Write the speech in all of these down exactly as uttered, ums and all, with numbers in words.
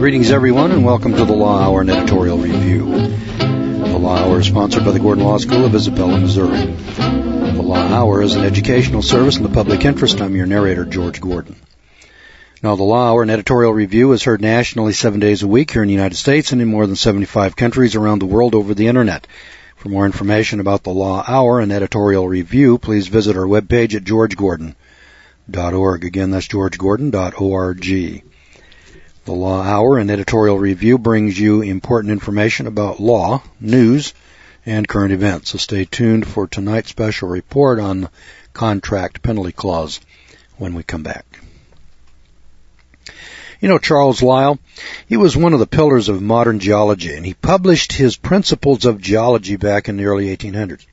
Greetings, everyone, and welcome to the Law Hour and Editorial Review. The Law Hour is sponsored by the Gordon Law School of Isabella, Missouri. The Law Hour is an educational service in the public interest. I'm your narrator, George Gordon. Now, the Law Hour and Editorial Review is heard nationally seven days a week here in the United States and in more than seventy-five countries around the world over the Internet. For more information about the Law Hour and Editorial Review, please visit our webpage at george gordon dot org. Again, that's george gordon dot org. The Law Hour and Editorial Review brings you important information about law, news, and current events. So stay tuned for tonight's special report on the contract penalty clause when we come back. You know, Charles Lyell, he was one of the pillars of modern geology, and he published his Principles of Geology back in the early eighteen hundreds.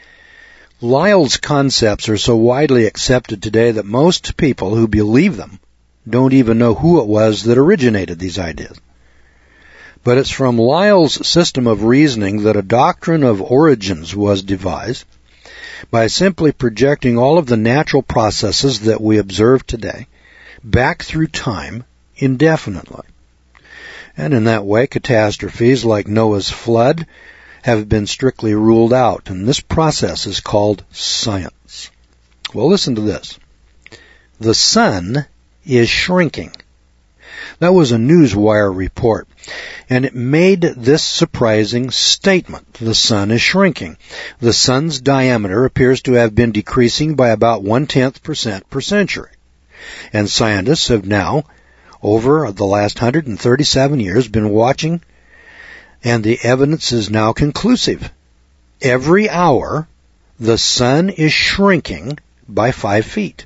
Lyell's concepts are so widely accepted today that most people who believe them don't even know who it was that originated these ideas. But it's from Lyell's system of reasoning that a doctrine of origins was devised by simply projecting all of the natural processes that we observe today back through time indefinitely. And in that way, catastrophes like Noah's flood have been strictly ruled out, and this process is called science. Well, listen to this. The sun is shrinking. That was a Newswire report, and it made this surprising statement. The sun is shrinking. The sun's diameter appears to have been decreasing by about one-tenth percent per century. And scientists have now, over the last one hundred thirty-seven years, been watching, and the evidence is now conclusive. Every hour, the sun is shrinking by five feet.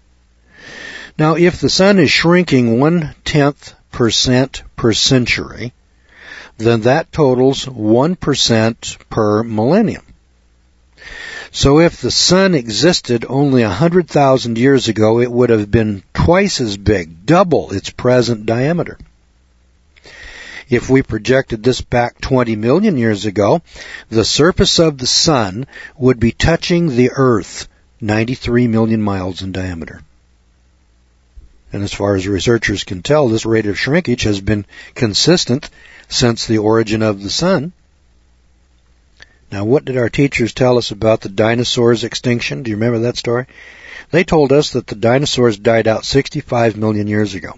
Now, if the sun is shrinking one-tenth percent per century, then that totals one percent per millennium. So if the sun existed only one hundred thousand years ago, it would have been twice as big, double its present diameter. If we projected this back twenty million years ago, the surface of the sun would be touching the Earth ninety-three million miles in diameter. And as far as researchers can tell, this rate of shrinkage has been consistent since the origin of the sun. Now, what did our teachers tell us about the dinosaurs' extinction? Do you remember that story? They told us that the dinosaurs died out sixty-five million years ago.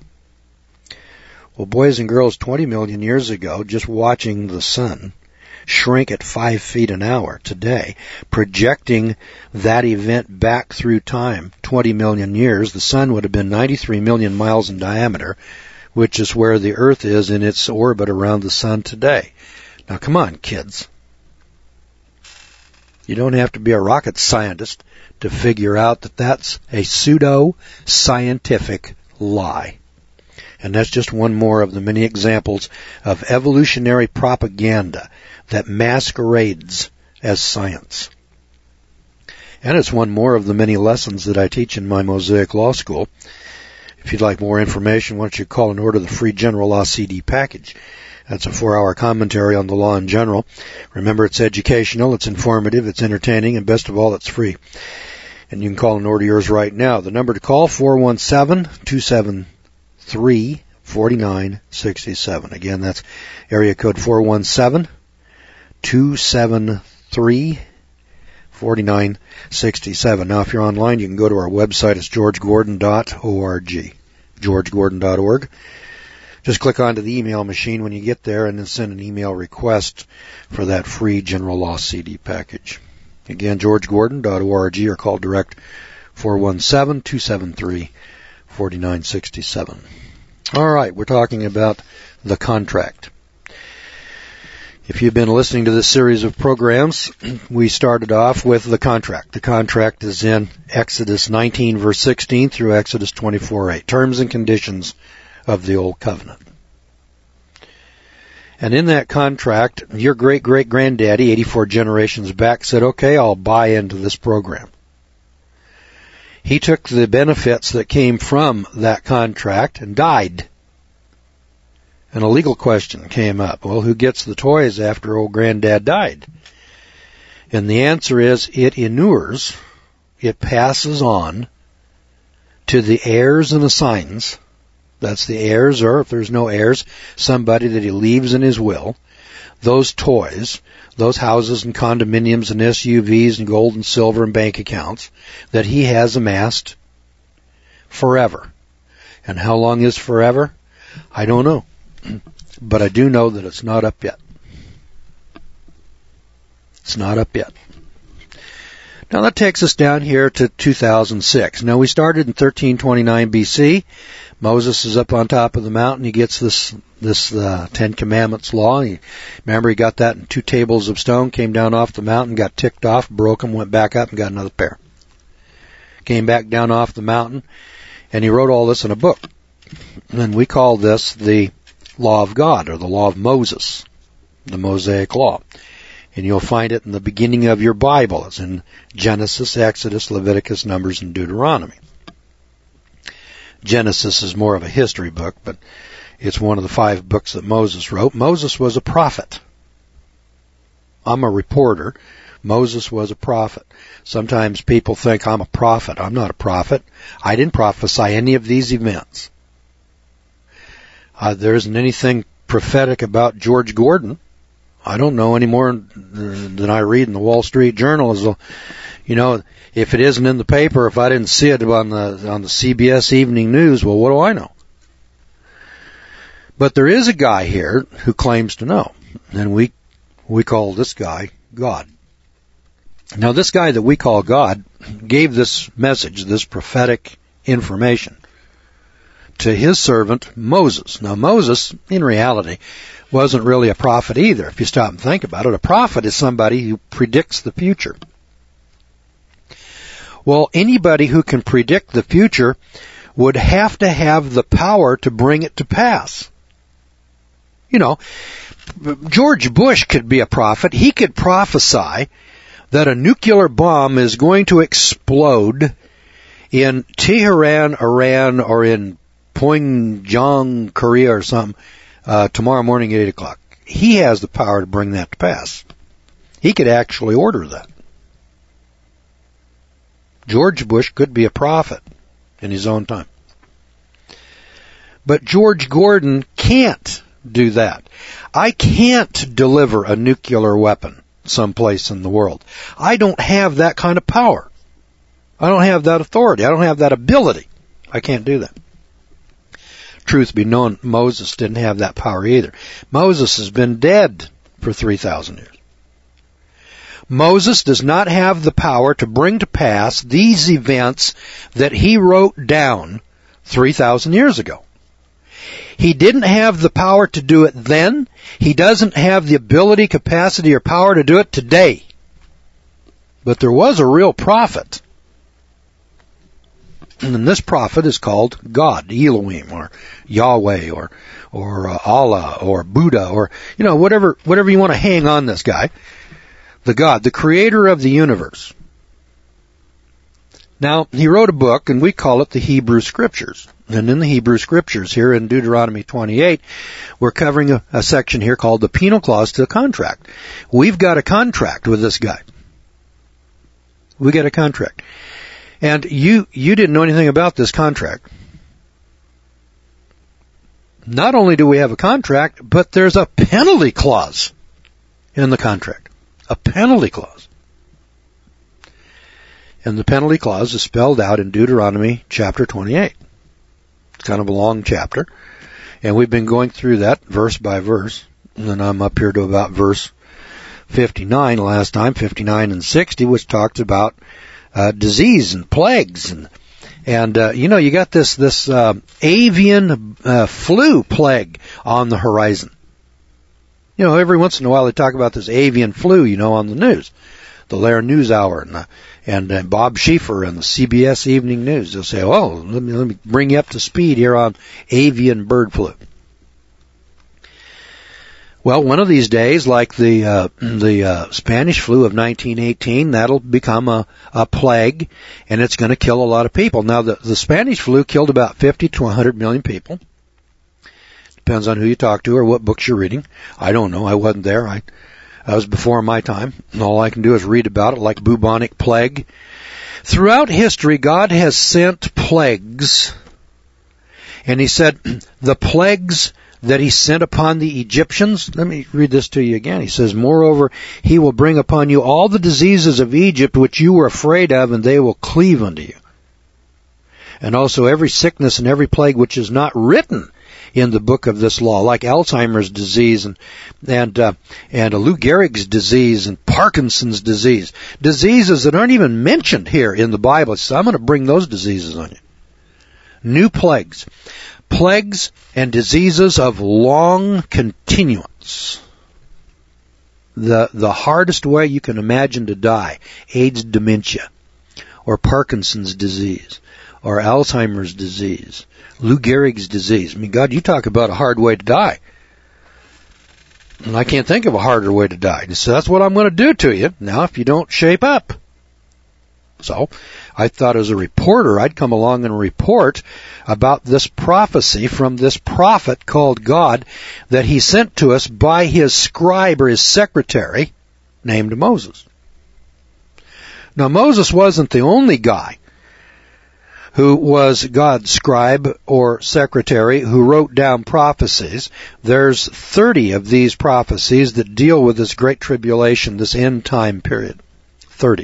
Well, boys and girls, twenty million years ago, just watching the sun shrink at five feet an hour today, projecting that event back through time, twenty million years, the sun would have been ninety-three million miles in diameter, which is where the Earth is in its orbit around the sun today. Now, come on, kids. You don't have to be a rocket scientist to figure out that that's a pseudo-scientific lie. And that's just one more of the many examples of evolutionary propaganda that masquerades as science. And it's one more of the many lessons that I teach in my Mosaic Law School. If you'd like more information, why don't you call and order the free General Law C D package. That's a four-hour commentary on the law in general. Remember, it's educational, it's informative, it's entertaining, and best of all, it's free. And you can call and order yours right now. The number to call, four one seven, two seven three, four nine six seven. Again, that's area code four one seven, two seven three, four nine six seven. Now, if you're online, you can go to our website. It's george gordon dot org. george gordon dot org. Just click onto the email machine when you get there and then send an email request for that free General Law C D package. Again, george gordon dot org, or call direct four one seven, two seven three, four nine six seven. All right, we're talking about the contract. If you've been listening to this series of programs, we started off with the contract. The contract is in Exodus nineteen, verse sixteen through Exodus twenty-four, eight. Terms and conditions of the Old Covenant. And in that contract, your great-great-granddaddy, eighty-four generations back, said, okay, I'll buy into this program. He took the benefits that came from that contract and died. And a legal question came up. Well, who gets the toys after old granddad died? And the answer is, it inures, it passes on to the heirs and assigns that's the heirs, or if there's no heirs, somebody that he leaves in his will, those toys, those houses and condominiums and S U Vs and gold and silver and bank accounts that he has amassed forever. And how long is forever? I don't know. But I do know that it's not up yet. It's not up yet. Now that takes us down here to two thousand six. Now we started in thirteen twenty-nine B C. Moses is up on top of the mountain. He gets this this uh, Ten Commandments law. He, remember, he got that in two tables of stone, came down off the mountain, got ticked off, broke them, went back up and got another pair. Came back down off the mountain, and he wrote all this in a book. And we call this the Law of God, or the Law of Moses, the Mosaic Law. And you'll find it in the beginning of your Bible. It's in Genesis, Exodus, Leviticus, Numbers, and Deuteronomy. Genesis is more of a history book, but it's one of the five books that Moses wrote. Moses was a prophet. I'm a reporter. Moses was a prophet. Sometimes people think I'm a prophet. I'm not a prophet. I didn't prophesy any of these events. Uh, there isn't anything prophetic about George Gordon. I don't know any more than I read in the Wall Street Journal. As a, you know, if it isn't in the paper, if I didn't see it on the on the C B S Evening News, well, what do I know? But there is a guy here who claims to know, and we we call this guy God. Now, this guy that we call God gave this message, this prophetic information, to his servant Moses. Now, Moses, in reality, wasn't really a prophet either, if you stop and think about it. A prophet is somebody who predicts the future. Well, anybody who can predict the future would have to have the power to bring it to pass. You know, George Bush could be a prophet. He could prophesy that a nuclear bomb is going to explode in Tehran, Iran, or in Pyongyang, Korea, or something, uh, tomorrow morning at eight o'clock. He has the power to bring that to pass. He could actually order that. George Bush could be a prophet in his own time. But George Gordon can't do that. I can't deliver a nuclear weapon someplace in the world. I don't have that kind of power. I don't have that authority. I don't have that ability. I can't do that. Truth be known, Moses didn't have that power either. Moses has been dead for three thousand years. Moses does not have the power to bring to pass these events that he wrote down three thousand years ago. He didn't have the power to do it then. He doesn't have the ability, capacity, or power to do it today. But there was a real prophet. And this prophet is called God, Elohim, or Yahweh, or or uh, Allah, or Buddha, or, you know, whatever whatever you want to hang on this guy. The God, the creator of the universe. Now, he wrote a book, and we call it the Hebrew Scriptures. And in the Hebrew Scriptures, here in Deuteronomy twenty-eight, we're covering a, a section here called the penal clause to the contract. We've got a contract with this guy. We got a contract. And you, you didn't know anything about this contract. Not only do we have a contract, but there's a penalty clause in the contract. A penalty clause. And the penalty clause is spelled out in Deuteronomy chapter twenty-eight. It's kind of a long chapter. And we've been going through that verse by verse. And then I'm up here to about verse fifty-nine last time, fifty-nine and sixty, which talks about uh, disease and plagues. And, and uh, you know, you got this, this uh, avian uh, flu plague on the horizon. You know, every once in a while they talk about this avian flu, you know, on the news. The Lair News Hour and, uh, and uh, Bob Schieffer and the C B S Evening News. They'll say, oh, let me, let me bring you up to speed here on avian bird flu. Well, one of these days, like the uh, the uh, Spanish flu of nineteen eighteen, that'll become a, a plague, and it's going to kill a lot of people. Now, the, the Spanish flu killed about fifty to one hundred million people. Depends on who you talk to or what books you're reading. I don't know. I wasn't there. I, I was before my time. And all I can do is read about it, like bubonic plague. Throughout history, God has sent plagues, And he said, the plagues that he sent upon the Egyptians, let me read this to you again. He says, moreover, he will bring upon you all the diseases of Egypt which you were afraid of, and they will cleave unto you. And also every sickness and every plague which is not written in the book of this law, like Alzheimer's disease and and uh, and Lou Gehrig's disease and Parkinson's disease, diseases that aren't even mentioned here in the Bible. So I'm going to bring those diseases on you. New plagues, plagues and diseases of long continuance. The the hardest way you can imagine to die: AIDS, dementia, or Parkinson's disease, or Alzheimer's disease, Lou Gehrig's disease. I mean, God, you talk about a hard way to die. And I can't think of a harder way to die. So that's what I'm going to do to you now if you don't shape up. So I thought as a reporter I'd come along and report about this prophecy from this prophet called God that he sent to us by his scribe or his secretary named Moses. Now Moses wasn't the only guy who was God's scribe or secretary who wrote down prophecies. There's thirty of these prophecies that deal with this great tribulation, this end time period. thirty.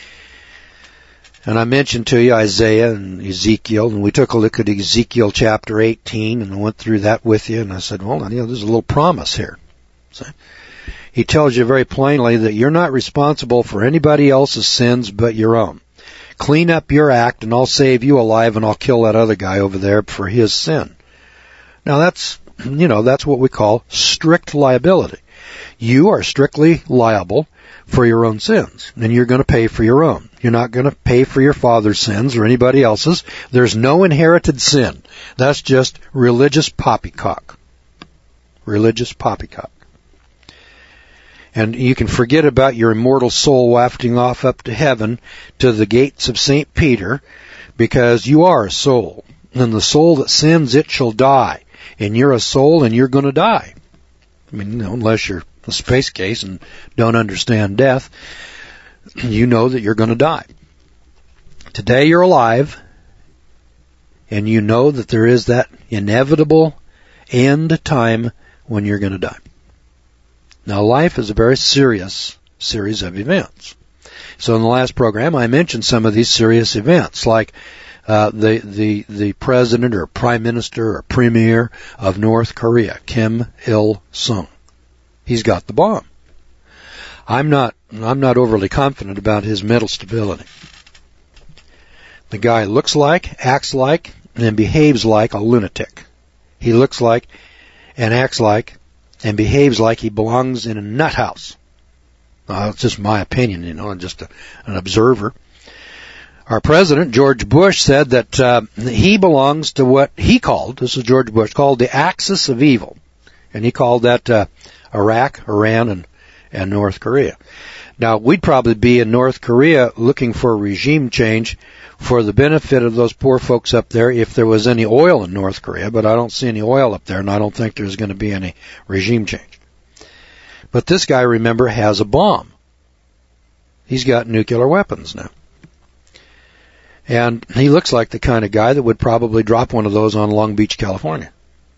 And I mentioned to you Isaiah and Ezekiel, and we took a look at Ezekiel chapter eighteen, and I went through that with you, and I said, well, you know, there's a little promise here. So he tells you very plainly that you're not responsible for anybody else's sins but your own. Clean up your act and I'll save you alive and I'll kill that other guy over there for his sin. Now that's, you know, that's what we call strict liability. You are strictly liable for your own sins, and you're going to pay for your own. You're not going to pay for your father's sins or anybody else's. There's no inherited sin. That's just religious poppycock. Religious poppycock. And you can forget about your immortal soul wafting off up to heaven to the gates of Saint Peter, because you are a soul. And the soul that sins, it shall die. And you're a soul and you're going to die. I mean, you know, unless you're a space case and don't understand death, you know that you're going to die. Today you're alive, and you know that there is that inevitable end time when you're going to die. Now, life is a very serious series of events. So in the last program, I mentioned some of these serious events, like uh, the the the president or prime minister or premier of North Korea, Kim Il-sung. He's got the bomb. I'm not I'm not overly confident about his mental stability. The guy looks like, acts like, and behaves like a lunatic. He looks like and acts like and behaves like he belongs in a nut house. Uh, it's just my opinion, you know, I'm just a, an observer. Our president, George Bush, said that uh, he belongs to what he called, this is George Bush, called the axis of evil. And he called that uh, Iraq, Iran, and, and North Korea. Now, we'd probably be in North Korea looking for regime change for the benefit of those poor folks up there if there was any oil in North Korea, but I don't see any oil up there, and I don't think there's going to be any regime change. But this guy, remember, has a bomb. He's got nuclear weapons now. And he looks like the kind of guy that would probably drop one of those on Long Beach, California.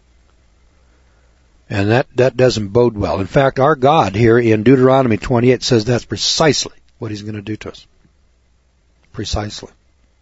And that, that doesn't bode well. In fact, our God here in Deuteronomy twenty-eight says that's precisely what he's going to do to us. Precisely.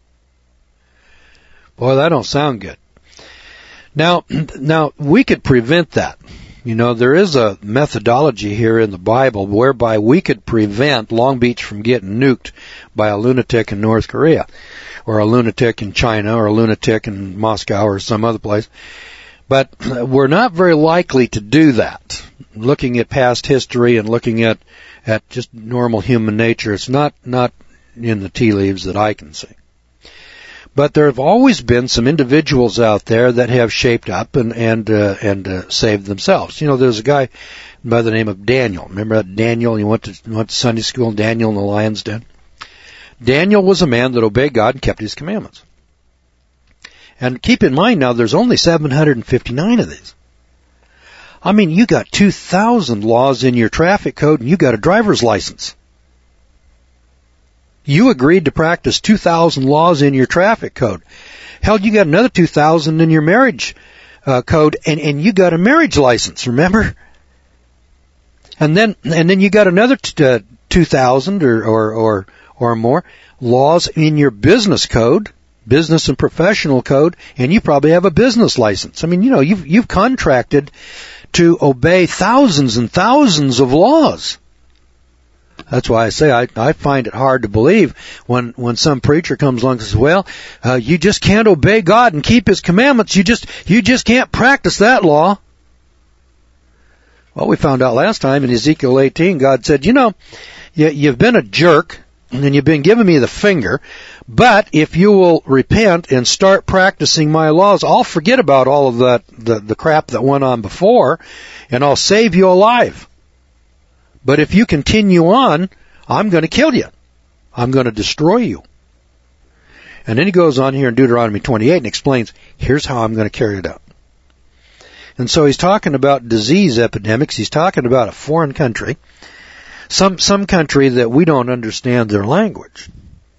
Boy, that don't sound good. Now, now we could prevent that. You know, there is a methodology here in the Bible whereby we could prevent Long Beach from getting nuked by a lunatic in North Korea, or a lunatic in China, or a lunatic in Moscow, or some other place. But we're not very likely to do that. Looking at past history and looking at, at just normal human nature, it's not, not in the tea leaves that I can see. But there have always been some individuals out there that have shaped up and and uh, and uh, saved themselves. You know, there's a guy by the name of Daniel. Remember that Daniel? He went to went to Sunday school. Daniel in the lion's den. Daniel was a man that obeyed God and kept His commandments. And keep in mind now, there's only seven hundred fifty-nine of these. I mean, you got two thousand laws in your traffic code, and you got a driver's license. You agreed to practice two thousand laws in your traffic code. Hell, you got another two thousand in your marriage uh, code, and, and you got a marriage license, remember? And then, and then you got another t- uh, two thousand or, or, or, or more laws in your business code, business and professional code, and you probably have a business license. I mean, you know, you've, you've contracted to obey thousands and thousands of laws. That's why I say I, I find it hard to believe when, when some preacher comes along and says, well, uh, you just can't obey God and keep His commandments. You just, you just can't practice that law. Well, we found out last time in Ezekiel eighteen, God said, you know, you, you've been a jerk and you've been giving me the finger, but if you will repent and start practicing my laws, I'll forget about all of that, the, the crap that went on before, and I'll save you alive. But if you continue on, I'm going to kill you. I'm going to destroy you. And then he goes on here in Deuteronomy twenty-eight and explains, here's how I'm going to carry it out. And so he's talking about disease epidemics. He's talking about a foreign country, some some country that we don't understand their language.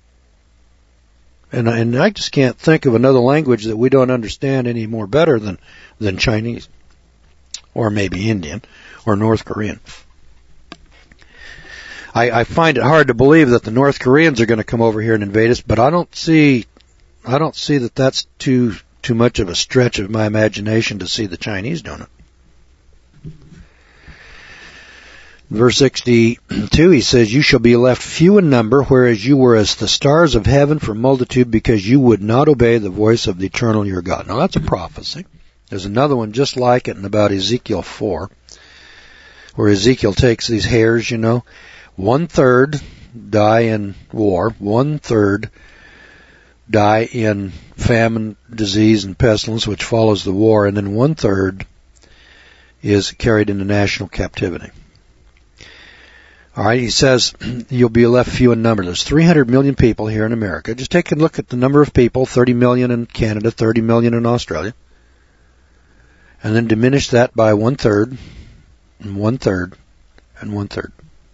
And, and I just can't think of another language that we don't understand any more better than, than Chinese, or maybe Indian, or North Korean. I, I find it hard to believe that the North Koreans are going to come over here and invade us, but I don't see, I don't see that that's too too much of a stretch of my imagination to see the Chinese doing it. Verse sixty-two, he says, you shall be left few in number, whereas you were as the stars of heaven for multitude, because you would not obey the voice of the eternal your God. Now that's a prophecy. There's another one just like it in about Ezekiel four, where Ezekiel takes these hairs, you know, one third die in war, one third die in famine, disease, and pestilence, which follows the war, and then one third is carried into national captivity. All right, he says you'll be left few in number. There's three hundred million people here in America. Just take a look at the number of people, thirty million in Canada, thirty million in Australia, and then diminish that by one third, and one third, and one third.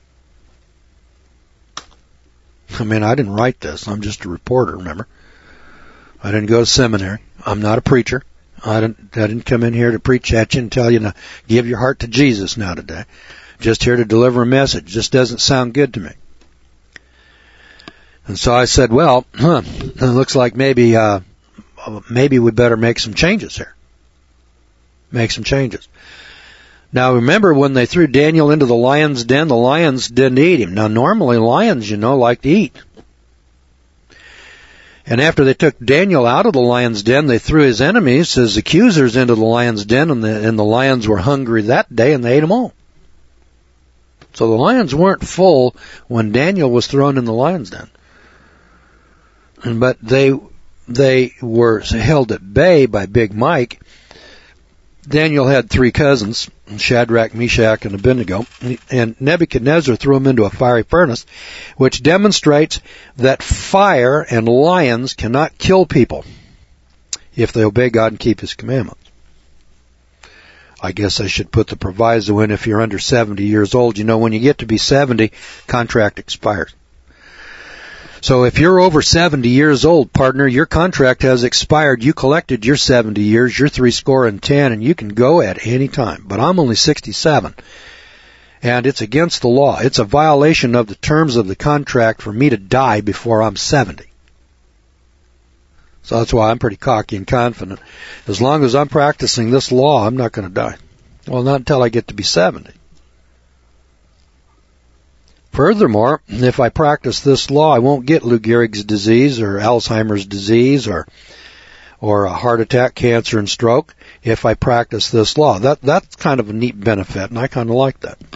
I mean, I didn't write this. I'm just a reporter, remember? I didn't go to seminary. I'm not a preacher. I didn't, I didn't come in here to preach at you and tell you to give your heart to Jesus now today. Just here to deliver a message. This doesn't sound good to me. And so I said, well, huh, it looks like maybe, uh, maybe we better make some changes here. Make some changes. Now remember when they threw Daniel into the lion's den, the lions didn't eat him. Now normally lions, you know, like to eat. And after they took Daniel out of the lion's den, they threw his enemies, his accusers, into the lion's den, and the, and the lions were hungry that day, and they ate them all. So the lions weren't full when Daniel was thrown in the lion's den. But they they were held at bay by Big Mike. Daniel had three cousins, Shadrach, Meshach, and Abednego, and Nebuchadnezzar threw them into a fiery furnace, which demonstrates that fire and lions cannot kill people if they obey God and keep His commandments. I guess I should put the proviso in if you're under seventy years old. You know, when you get to be seventy, contract expires. So if you're over seventy years old, partner, your contract has expired. You collected your seventy years, you're three score and ten, and you can go at any time. But I'm only sixty-seven. And it's against the law. It's a violation of the terms of the contract for me to die before I'm seventy. So that's why I'm pretty cocky and confident. As long as I'm practicing this law, I'm not going to die. Well, not until I get to be seventy. Furthermore, if I practice this law, I won't get Lou Gehrig's disease or Alzheimer's disease or or a heart attack, cancer, and stroke if I practice this law. That that's kind of a neat benefit, and I kind of like that.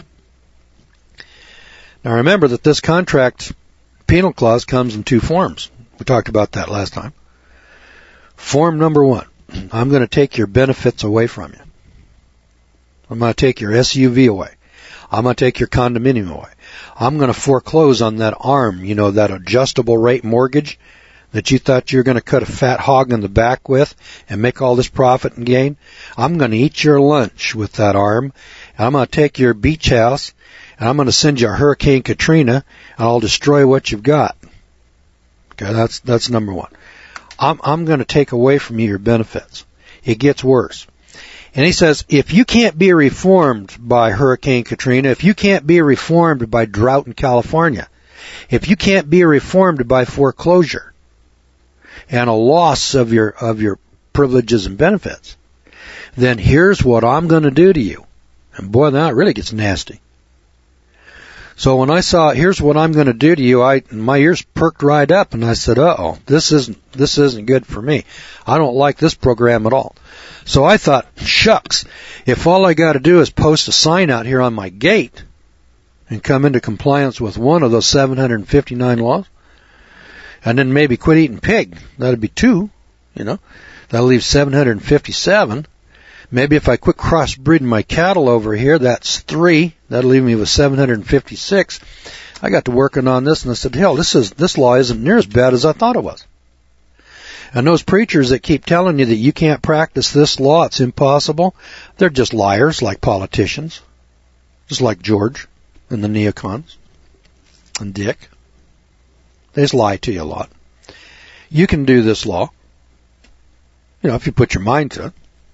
Now remember that this contract penal clause comes in two forms. We talked about that last time. Form number one, I'm going to take your benefits away from you. I'm going to take your S U V away. I'm going to take your condominium away. I'm going to foreclose on that ARM, you know, that adjustable rate mortgage that you thought you were going to cut a fat hog in the back with and make all this profit and gain. I'm going to eat your lunch with that ARM, and I'm going to take your beach house, and I'm going to send you a Hurricane Katrina, and I'll destroy what you've got. Okay, that's that's number one. I'm, I'm going to take away from you your benefits. It gets worse. And he says, if you can't be reformed by Hurricane Katrina, if you can't be reformed by drought in California, if you can't be reformed by foreclosure and a loss of your, of your privileges and benefits, then here's what I'm going to do to you. And boy, now it really gets nasty. So when I saw, here's what I'm going to do to you, I, my ears perked right up and I said, uh-oh, this isn't, this isn't good for me. I don't like this program at all. So I thought, shucks, if all I got to do is post a sign out here on my gate and come into compliance with one of those seven hundred fifty-nine laws, and then maybe quit eating pig, that'd be two, you know, that'll leave seven hundred fifty-seven. Maybe if I quit crossbreeding my cattle over here, that's three. That'll leave me with seven hundred fifty-six. I got to working on this and I said, hell, this is, this law isn't near as bad as I thought it was. And those preachers that keep telling you that you can't practice this law, it's impossible, they're just liars like politicians. Just like George and the neocons and Dick. They just lie to you a lot. You can do this law, you know, if you put your mind to it.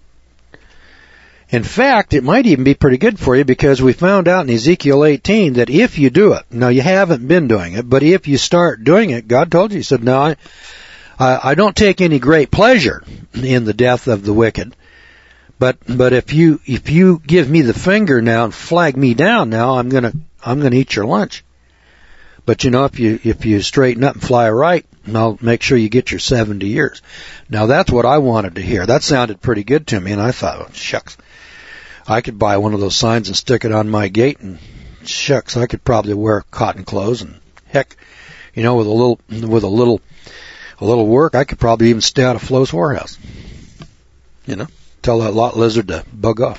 In fact, it might even be pretty good for you because we found out in Ezekiel eighteen that if you do it, now you haven't been doing it, but if you start doing it, God told you, He said, no, I, I don't take any great pleasure in the death of the wicked, but but if you if you give me the finger now and flag me down now, I'm gonna I'm gonna eat your lunch. But you know, if you if you straighten up and fly right, I'll make sure you get your seventy years. Now that's what I wanted to hear. That sounded pretty good to me, and I thought, oh, shucks, I could buy one of those signs and stick it on my gate, and shucks, I could probably wear cotton clothes, and heck, you know, with a little with a little a little work, I could probably even stay out of Flo's whorehouse. You know, tell that lot lizard to bug off.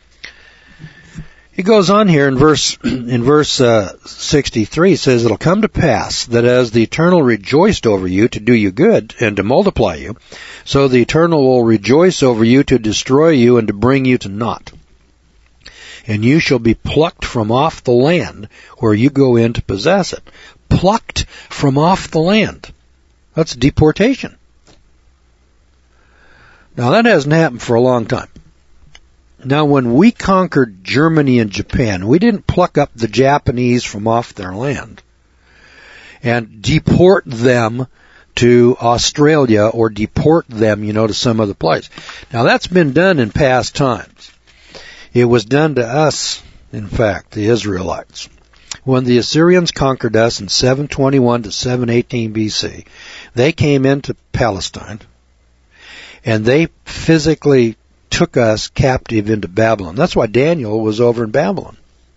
He goes on here in verse in verse uh, sixty-three. He says, "It'll come to pass that as the Eternal rejoiced over you to do you good and to multiply you, so the Eternal will rejoice over you to destroy you and to bring you to naught. And you shall be plucked from off the land where you go in to possess it." Plucked from off the land. That's deportation. Now that hasn't happened for a long time. Now when we conquered Germany and Japan, we didn't pluck up the Japanese from off their land and deport them to Australia or deport them, you know, to some other place. Now that's been done in past times. It was done to us, in fact, the Israelites. When the Assyrians conquered us in seven twenty-one to seven eighteen B C, they came into Palestine, and they physically took us captive into Babylon. That's why Daniel was over in Babylon.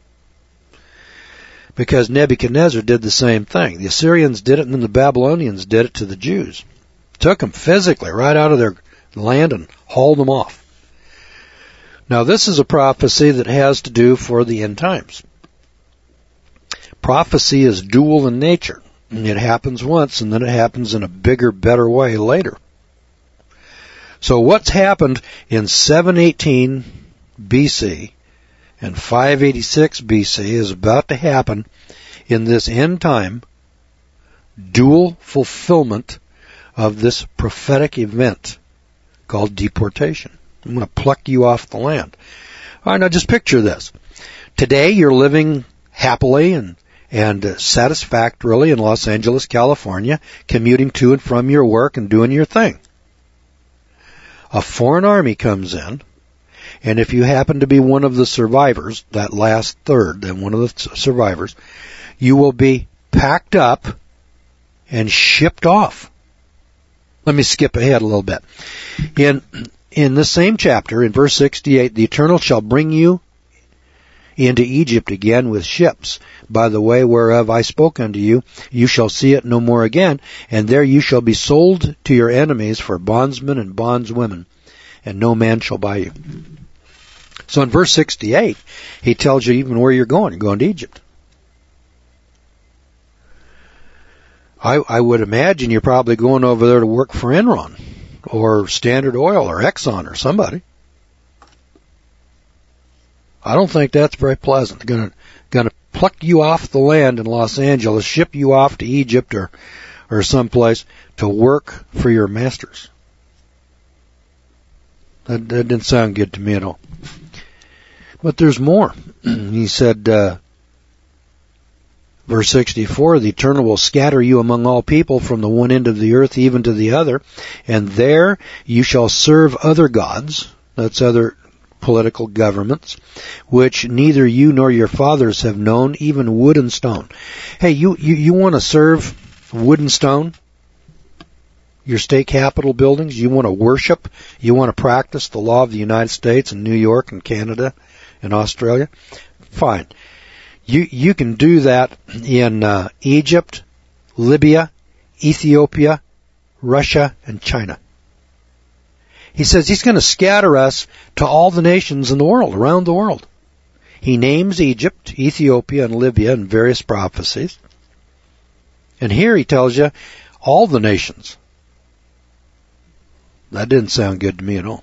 Because Nebuchadnezzar did the same thing. The Assyrians did it, and then the Babylonians did it to the Jews. Took them physically right out of their land and hauled them off. Now this is a prophecy that has to do for the end times. Prophecy is dual in nature. It happens once, and then it happens in a bigger, better way later. So what's happened in seven eighteen B C and five eighty-six B C is about to happen in this end time dual fulfillment of this prophetic event called deportation. I'm going to pluck you off the land. All right, now just picture this. Today you're living happily and and uh, satisfactorily in Los Angeles, California, commuting to and from your work and doing your thing. A foreign army comes in, and if you happen to be one of the survivors, that last third, then one of the survivors, you will be packed up and shipped off. Let me skip ahead a little bit. In in the same chapter, in verse sixty-eight, the Eternal shall bring you into Egypt again with ships, by the way whereof I spoke unto you. You shall see it no more again, and there you shall be sold to your enemies for bondsmen and bondswomen, and no man shall buy you. So in verse sixty-eight, he tells you even where you're going. You're going to Egypt. I, I would imagine you're probably going over there to work for Enron, or Standard Oil, or Exxon, or somebody. I don't think that's very pleasant. They're going to, going to pluck you off the land in Los Angeles, ship you off to Egypt or, or someplace to work for your masters. That, that didn't sound good to me at all. But there's more. He said, uh, verse sixty-four, the Eternal will scatter you among all people from the one end of the earth even to the other, and there you shall serve other gods, that's other political governments, which neither you nor your fathers have known, even wood and stone. Hey, you, you, you want to serve wood and stone? Your state capitol buildings? You want to worship? You want to practice the law of the United States and New York and Canada and Australia? Fine. You, you can do that in uh, Egypt, Libya, Ethiopia, Russia, and China. He says he's going to scatter us to all the nations in the world, around the world. He names Egypt, Ethiopia, and Libya in various prophecies. And here he tells you all the nations. That didn't sound good to me at all.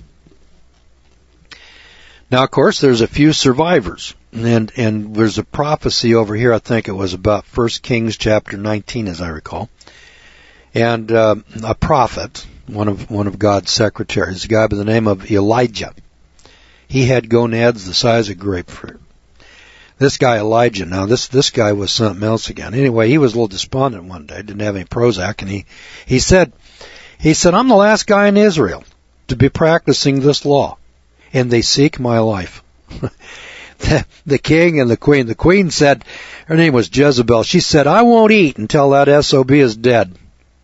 Now, of course, there's a few survivors. And, and there's a prophecy over here, I think it was about First Kings chapter nineteen, as I recall. And uh, a prophet, one of one of God's secretaries, a guy by the name of Elijah. He had gonads the size of grapefruit. This guy Elijah, now this this guy was something else again. Anyway, he was a little despondent one day, didn't have any Prozac, and he he said, he said, I'm the last guy in Israel to be practicing this law, and they seek my life. the, the king and the queen. The queen said, her name was Jezebel. She said, I won't eat until that S O B is dead.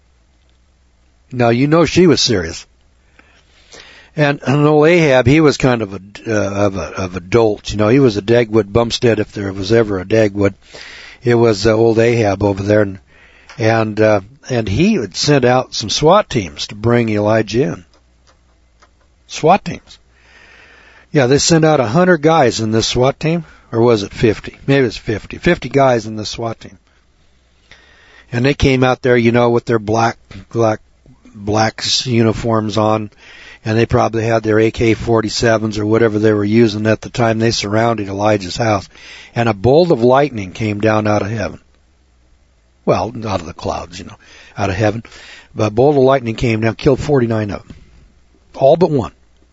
Now, you know she was serious. And, and old Ahab, he was kind of a, uh, of a, of a dolt. You know, he was a Dagwood Bumstead if there was ever a Dagwood. It was uh, old Ahab over there. And, and, uh, and he had sent out some SWAT teams to bring Elijah in. SWAT teams. Yeah, they sent out a hundred guys in this SWAT team. Or was it fifty? Maybe it was fifty. Fifty guys in this SWAT team. And they came out there, you know, with their black, black, black uniforms on, and they probably had their A K forty-sevens or whatever they were using at the time. They surrounded Elijah's house, and a bolt of lightning came down out of heaven. Well, out of the clouds, you know, out of heaven. But a bolt of lightning came down, killed forty-nine of them. All but one.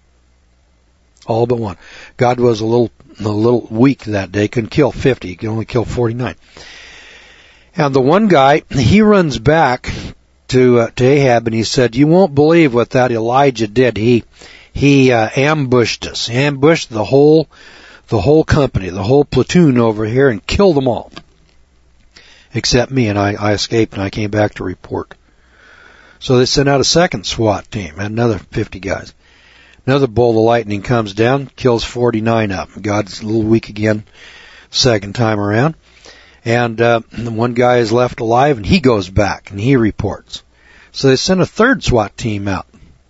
All but one. God was a little, a little weak that day, couldn't kill fifty, he could only kill forty-nine. And the one guy, he runs back to uh, to Ahab, and he said, you won't believe what that Elijah did. He he uh, ambushed us, he ambushed the whole the whole company, the whole platoon over here, and killed them all, except me. And I, I escaped, and I came back to report. So they sent out a second SWAT team, and another fifty guys. Another bolt of lightning comes down, kills forty-nine of them. God's a little weak again, second time around. And uh, one guy is left alive, and he goes back, and he reports. So they sent a third SWAT team out.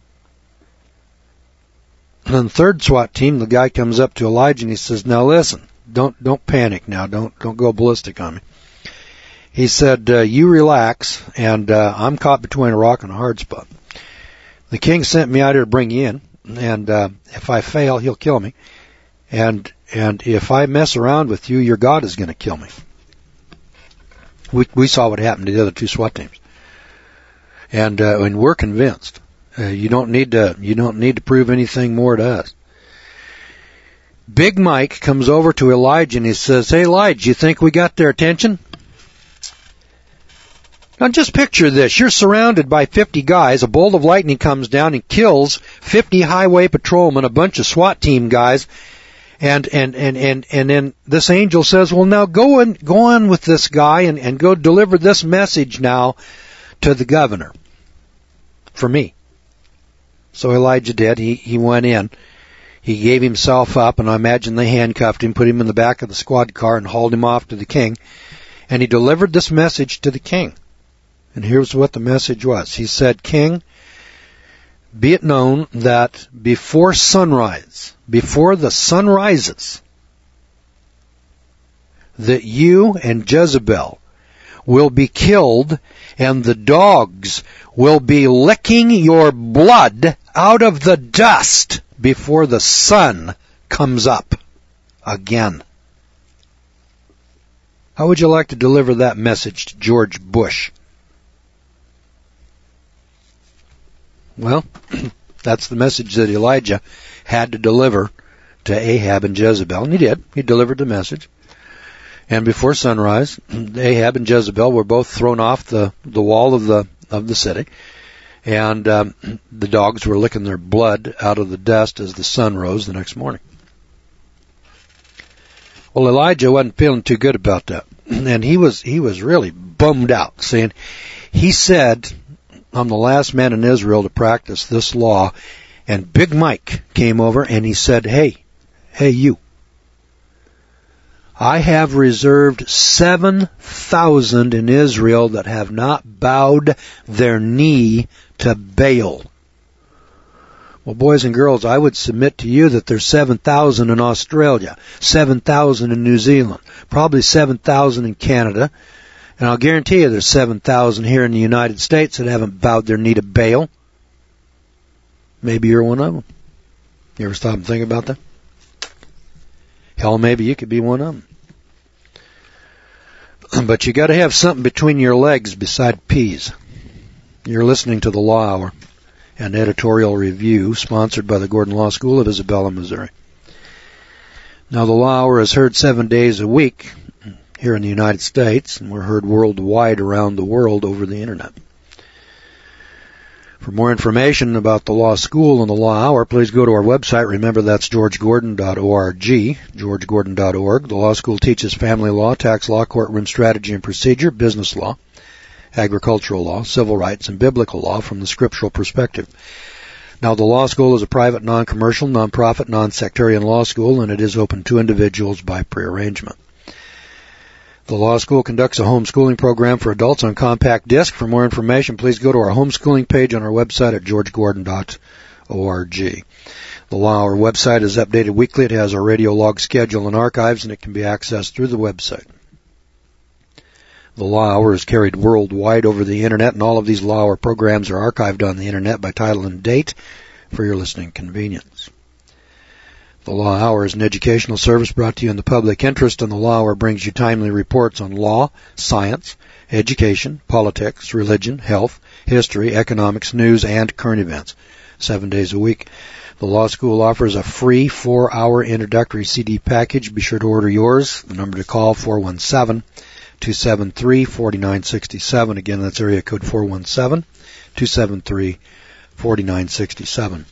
And then the third SWAT team, the guy comes up to Elijah, and he says, now listen, don't don't panic now, don't don't go ballistic on me. He said, uh, you relax, and uh, I'm caught between a rock and a hard spot. The king sent me out here to bring you in, and uh, if I fail, he'll kill me. And and if I mess around with you, your God is going to kill me. We we saw what happened to the other two SWAT teams, and uh, and we're convinced. Uh, you don't need to you don't need to prove anything more to us. Big Mike comes over to Elijah and he says, "Hey Elijah, you think we got their attention?" Now just picture this: you're surrounded by fifty guys. A bolt of lightning comes down and kills fifty highway patrolmen, a bunch of SWAT team guys. And, and, and, and, and then this angel says, well, now go and go on with this guy and, and go deliver this message now to the governor for me. So Elijah did. He, he went in. He gave himself up, and I imagine they handcuffed him, put him in the back of the squad car and hauled him off to the king. And he delivered this message to the king. And here's what the message was. He said, King, be it known that before sunrise, before the sun rises, that you and Jezebel will be killed, and the dogs will be licking your blood out of the dust before the sun comes up again. How would you like to deliver that message to George Bush? Well, that's the message that Elijah had to deliver to Ahab and Jezebel, and he did. He delivered the message. And before sunrise, Ahab and Jezebel were both thrown off the, the wall of the of the city, and um, the dogs were licking their blood out of the dust as the sun rose the next morning. Well, Elijah wasn't feeling too good about that, and he was he was really bummed out, saying, he said, I'm the last man in Israel to practice this law, and Big Mike came over and he said, hey, hey you, I have reserved seven thousand in Israel that have not bowed their knee to Baal. Well, boys and girls, I would submit to you that there's seven thousand in Australia, seven thousand in New Zealand, probably seven thousand in Canada, and I'll guarantee you there's seven thousand here in the United States that haven't bowed their knee to Baal. Maybe you're one of them. You ever stop and think about that? Hell, maybe you could be one of them. But you got to have something between your legs beside peas. You're listening to the Law Hour, an editorial review sponsored by the Gordon Law School of Isabella, Missouri. Now, the Law Hour is heard seven days a week here in the United States, and we're heard worldwide around the world over the Internet. For more information about the Law School and the Law Hour, please go to our website. Remember, that's george gordon dot org, george gordon dot org. The Law School teaches family law, tax law, courtroom strategy and procedure, business law, agricultural law, civil rights, and biblical law from the scriptural perspective. Now, the Law School is a private, non-commercial, non-profit, non-sectarian law school, and it is open to individuals by prearrangement. The Law School conducts a homeschooling program for adults on compact disc. For more information, please go to our homeschooling page on our website at george gordon dot org. The Law Hour website is updated weekly. It has our radio log schedule and archives, and it can be accessed through the website. The Law Hour is carried worldwide over the Internet, and all of these Law Hour programs are archived on the Internet by title and date for your listening convenience. The Law Hour is an educational service brought to you in the public interest, and the Law Hour brings you timely reports on law, science, education, politics, religion, health, history, economics, news, and current events, seven days a week. The Law School offers a free four-hour introductory C D package. Be sure to order yours. The number to call, four one seven, two seven three, four nine six seven. Again, that's area code four one seven, two seven three, four nine six seven.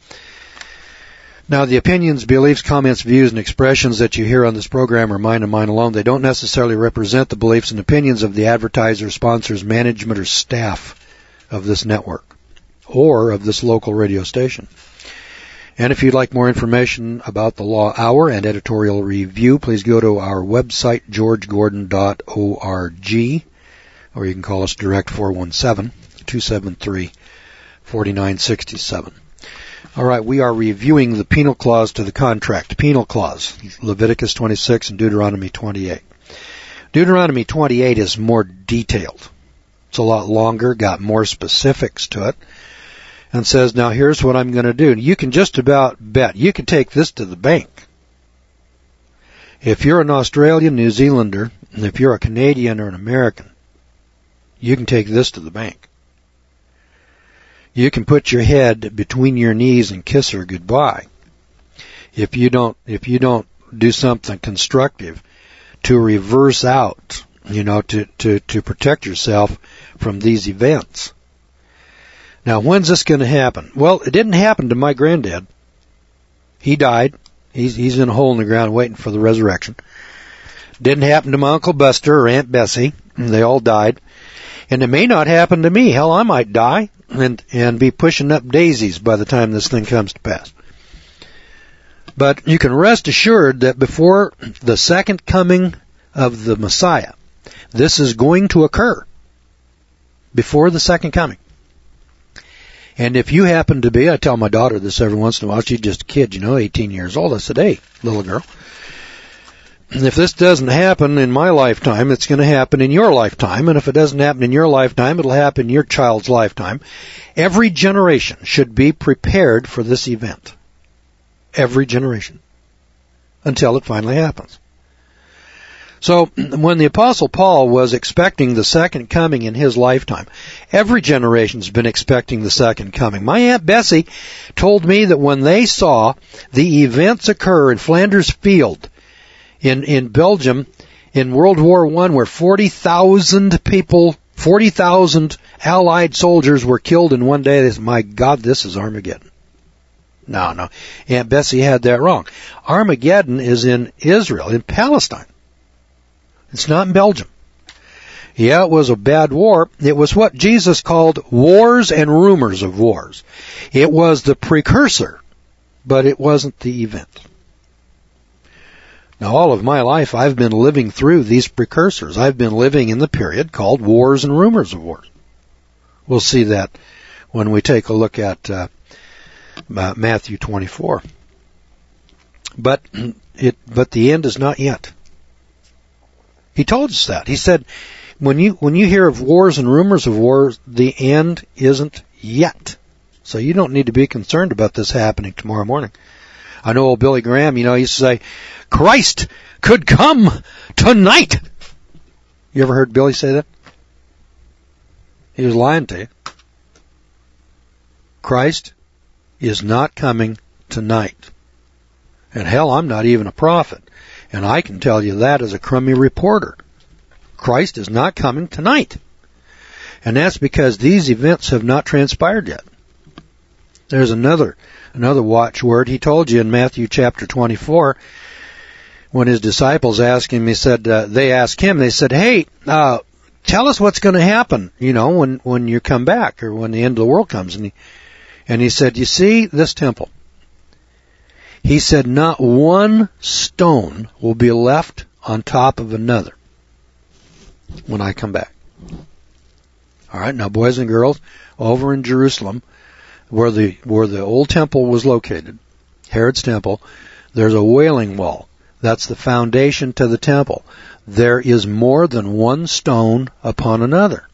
Now, the opinions, beliefs, comments, views, and expressions that you hear on this program are mine and mine alone. They don't necessarily represent the beliefs and opinions of the advertiser, sponsors, management, or staff of this network or of this local radio station. And if you'd like more information about the Law Hour and editorial review, please go to our website, george gordon dot org, or you can call us direct, four one seven, two seven three, four nine six seven. All right, we are reviewing the penal clause to the contract. Penal clause, Leviticus twenty-six and Deuteronomy twenty-eight. Deuteronomy twenty-eight is more detailed. It's a lot longer, got more specifics to it, and says, now here's what I'm going to do. You can just about bet. You can take this to the bank. If you're an Australian, New Zealander, and if you're a Canadian or an American, you can take this to the bank. You can put your head between your knees and kiss her goodbye if you don't if you don't do something constructive to reverse out, you know, to, to, to protect yourself from these events. Now, when's this going to happen? Well, it didn't happen to my granddad. He died. He's he's in a hole in the ground waiting for the resurrection. Didn't happen to my Uncle Buster or Aunt Bessie. They all died. And it may not happen to me. Hell, I might die and, and be pushing up daisies by the time this thing comes to pass. But you can rest assured that before the second coming of the Messiah, this is going to occur. Before the second coming. And if you happen to be, I tell my daughter this every once in a while, she's just a kid, you know, eighteen years old. I said, hey, little girl, if this doesn't happen in my lifetime, it's going to happen in your lifetime. And if it doesn't happen in your lifetime, it'll happen in your child's lifetime. Every generation should be prepared for this event. Every generation. Until it finally happens. So when the Apostle Paul was expecting the second coming in his lifetime, every generation's been expecting the second coming. My Aunt Bessie told me that when they saw the events occur in Flanders Field in, in Belgium in World War One, where forty thousand people, forty thousand Allied soldiers were killed in one day, they said, my God, this is Armageddon. No, no. Aunt Bessie had that wrong. Armageddon is in Israel, in Palestine. It's not in Belgium. Yeah, it was a bad war. It was what Jesus called wars and rumors of wars. It was the precursor, but it wasn't the event. Now, all of my life, I've been living through these precursors. I've been living in the period called wars and rumors of wars. We'll see that when we take a look at uh, Matthew twenty-four. But it, but the end is not yet. He told us that. He said, when you, when you hear of wars and rumors of wars, the end isn't yet. So you don't need to be concerned about this happening tomorrow morning. I know old Billy Graham, you know, he used to say, Christ could come tonight. You ever heard Billy say that? He was lying to you. Christ is not coming tonight. And hell, I'm not even a prophet. And I can tell you that as a crummy reporter. Christ is not coming tonight. And that's because these events have not transpired yet. There's another another watchword. He told you in Matthew chapter twenty-four, when his disciples asked him, he said, uh, they asked him, they said, hey, uh, tell us what's going to happen, you know, when, when you come back or when the end of the world comes. And he, and he said, you see this temple? He said, not one stone will be left on top of another when I come back. All right, now boys and girls, over in Jerusalem, where the where the old temple was located, Herod's temple, there's a wailing wall. That's the foundation to the temple. There is more than one stone upon another.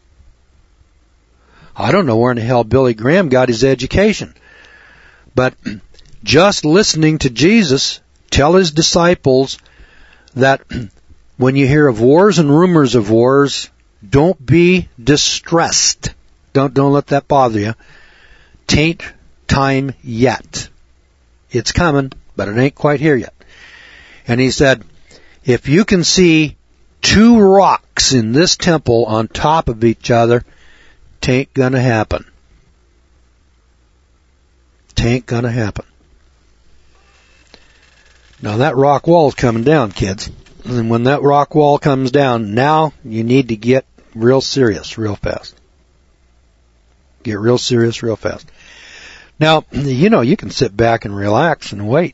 I don't know where in the hell Billy Graham got his education, but just listening to Jesus tell his disciples that when you hear of wars and rumors of wars, don't be distressed. Don't, don't let that bother you. Tain't time yet. It's coming, but it ain't quite here yet. And he said, if you can see two rocks in this temple on top of each other, tain't gonna happen. Tain't gonna happen. Now that rock wall is coming down, kids. And when that rock wall comes down, now you need to get real serious real fast. Get real serious real fast. Now, you know, you can sit back and relax and wait.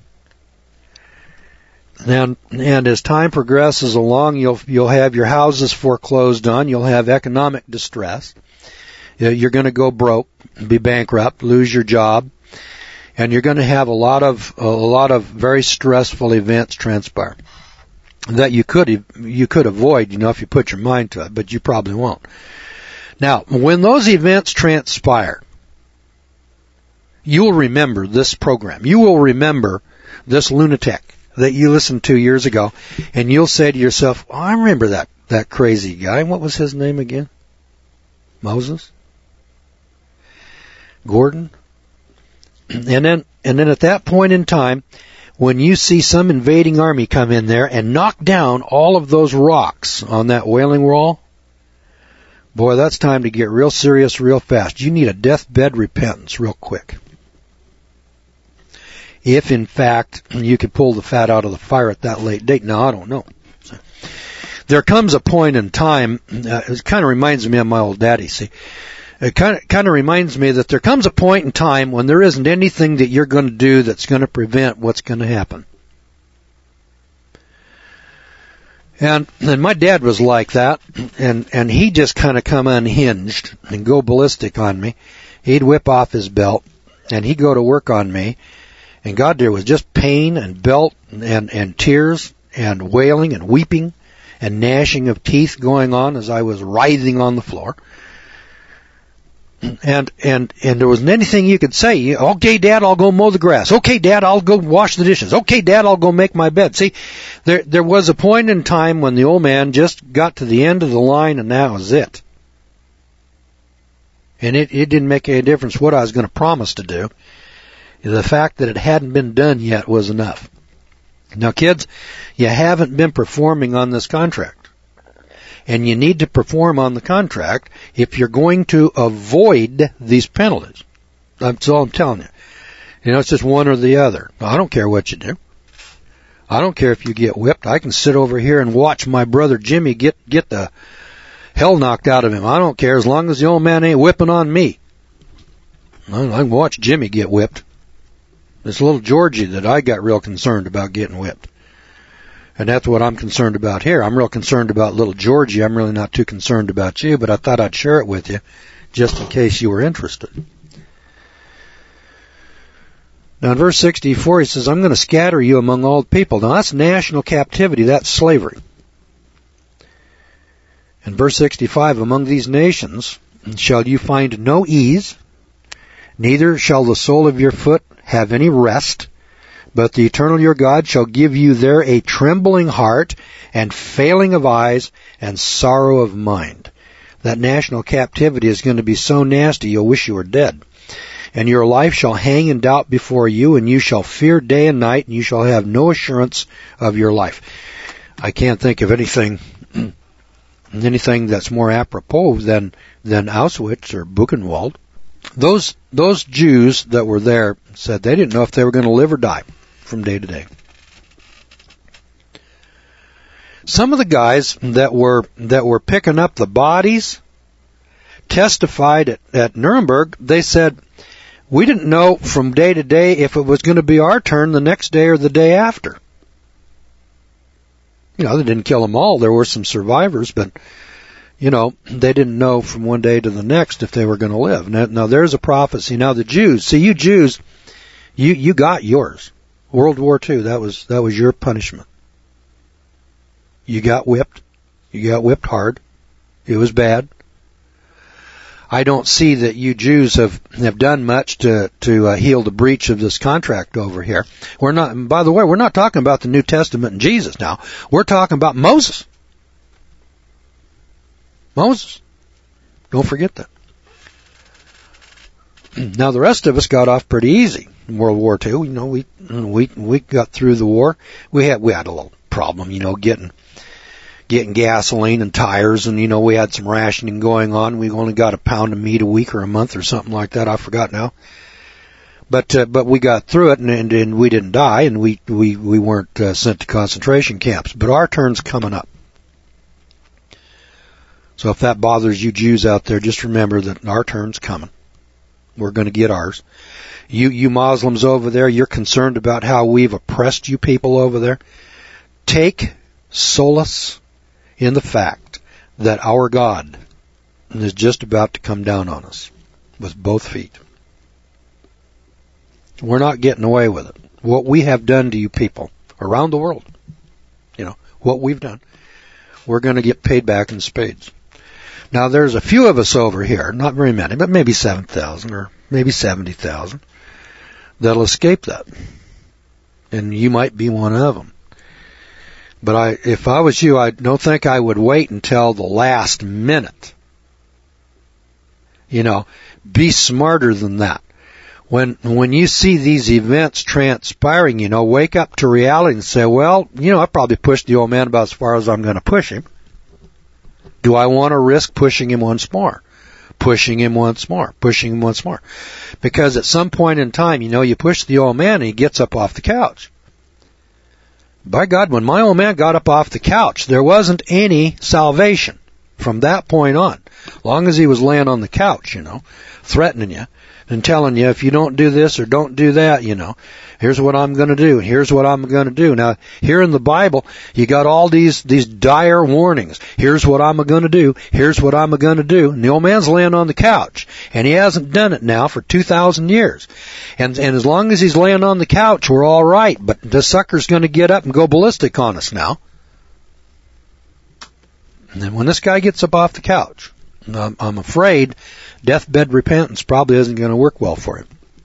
And, and as time progresses along, you'll, you'll have your houses foreclosed on. You'll have economic distress. You're going to go broke, be bankrupt, lose your job. And you're going to have a lot of a lot of very stressful events transpire that you could you could avoid, you know, if you put your mind to it, but you probably won't. Now, when those events transpire, you will remember this program. You will remember this lunatic that you listened to years ago, and you'll say to yourself, oh, I remember that that crazy guy. What was his name again? Moses? Gordon? And then, and then at that point in time, when you see some invading army come in there and knock down all of those rocks on that wailing wall, boy, that's time to get real serious real fast. You need a deathbed repentance real quick. If, in fact, you could pull the fat out of the fire at that late date. Now, I don't know. So, there comes a point in time, uh, it kind of reminds me of my old daddy, see. It kind of, kind of reminds me that there comes a point in time when there isn't anything that you're going to do that's going to prevent what's going to happen. And, and my dad was like that, and, and he just kind of come unhinged and go ballistic on me. He'd whip off his belt, and he'd go to work on me, and God, there was just pain and belt and, and tears and wailing and weeping and gnashing of teeth going on as I was writhing on the floor. And, and, and there wasn't anything you could say. Okay, Dad, I'll go mow the grass. Okay, Dad, I'll go wash the dishes. Okay, Dad, I'll go make my bed. See, there, there was a point in time when the old man just got to the end of the line and that was it. And it, it didn't make any difference what I was going to promise to do. The fact that it hadn't been done yet was enough. Now, kids, you haven't been performing on this contract. And you need to perform on the contract if you're going to avoid these penalties. That's all I'm telling you. You know, it's just one or the other. I don't care what you do. I don't care if you get whipped. I can sit over here and watch my brother Jimmy get, get the hell knocked out of him. I don't care as long as the old man ain't whipping on me. I can watch Jimmy get whipped. It's little Georgie that I got real concerned about getting whipped. And that's what I'm concerned about here. I'm real concerned about little Georgie. I'm really not too concerned about you, but I thought I'd share it with you just in case you were interested. Now in verse sixty-four he says, I'm going to scatter you among all people. Now that's national captivity. That's slavery. In verse sixty-five, among these nations shall you find no ease, neither shall the sole of your foot have any rest. But the eternal your God shall give you there a trembling heart and failing of eyes and sorrow of mind. That national captivity is going to be so nasty you'll wish you were dead. And your life shall hang in doubt before you, and you shall fear day and night, and you shall have no assurance of your life. I can't think of anything anything that's more apropos than than Auschwitz or Buchenwald. Those those Jews that were there said they didn't know if they were going to live or die from day to day. Some of the guys that were that were picking up the bodies testified at, at Nuremberg. They said, we didn't know from day to day if it was going to be our turn the next day or the day after. You know, they didn't kill them all. There were some survivors, but, you know, they didn't know from one day to the next if they were going to live. Now, now there's a prophecy. Now the Jews, see you Jews, you, you got yours. World War Two, that was, that was your punishment. You got whipped. You got whipped hard. It was bad. I don't see that you Jews have, have done much to, to uh, heal the breach of this contract over here. We're not, and by the way, we're not talking about the New Testament and Jesus now. We're talking about Moses. Moses. Don't forget that. Now the rest of us got off pretty easy in World War Two. You know, we, we, we got through the war. We had, we had a little problem, you know, getting, getting gasoline and tires, and, you know, we had some rationing going on. We only got a pound of meat a week or a month or something like that. I forgot now. But, uh, but we got through it, and, and, and we didn't die, and we, we, we weren't uh, sent to concentration camps. But our turn's coming up. So if that bothers you Jews out there, just remember that our turn's coming. We're going to get ours. You, you Muslims over there, you're concerned about how we've oppressed you people over there. Take solace in the fact that our God is just about to come down on us with both feet. We're not getting away with it. What we have done to you people around the world, you know, what we've done, we're going to get paid back in spades. Now, there's a few of us over here, not very many, but maybe seven thousand or maybe seventy thousand that'll escape that. And you might be one of them. But I, if I was you, I don't think I would wait until the last minute. You know, be smarter than that. When, when you see these events transpiring, you know, wake up to reality and say, well, you know, I probably pushed the old man about as far as I'm going to push him. Do I want to risk pushing him once more? Pushing him once more. Pushing him once more. Because at some point in time, you know, you push the old man and he gets up off the couch. By God, when my old man got up off the couch, there wasn't any salvation from that point on. Long as he was laying on the couch, you know, threatening you and telling you, if you don't do this or don't do that, you know, here's what I'm going to do, and here's what I'm going to do. Now, here in the Bible, you got all these, these dire warnings. Here's what I'm going to do. Here's what I'm going to do. And the old man's laying on the couch, and he hasn't done it now for two thousand years. And, and as long as he's laying on the couch, we're all right. But the sucker's going to get up and go ballistic on us now. And then when this guy gets up off the couch, um, I'm afraid deathbed repentance probably isn't going to work well for him.